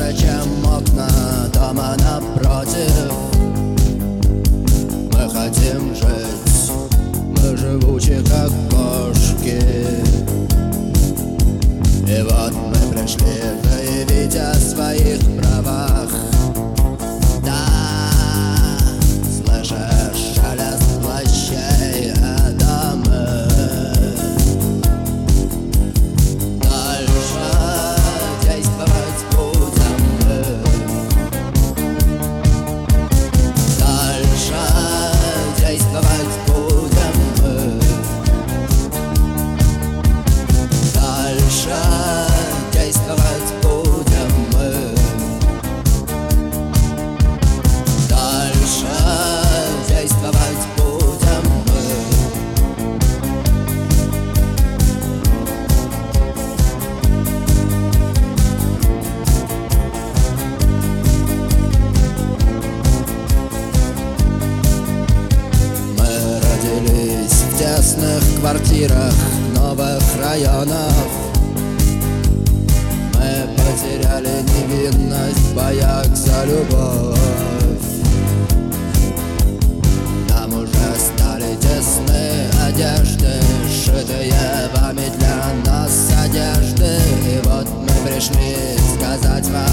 выше, чем окна дома напротив. Мы хотим жить, мы живучи, как кошки. И вот мы пришли заявить о своих правах. Да, слышишь шелест плащей, это мы. Дальше действовать будем мы. Дальше действовать будем мы. Дальше действовать будем мы. Дальше действовать будем мы. Мы родились в тесных квартирах новых районов. Мы потеряли невинность в боях за любовь. Нам уже стали тесны одежды, сшитые вами для нас одежды. И вот мы пришли сказать вам: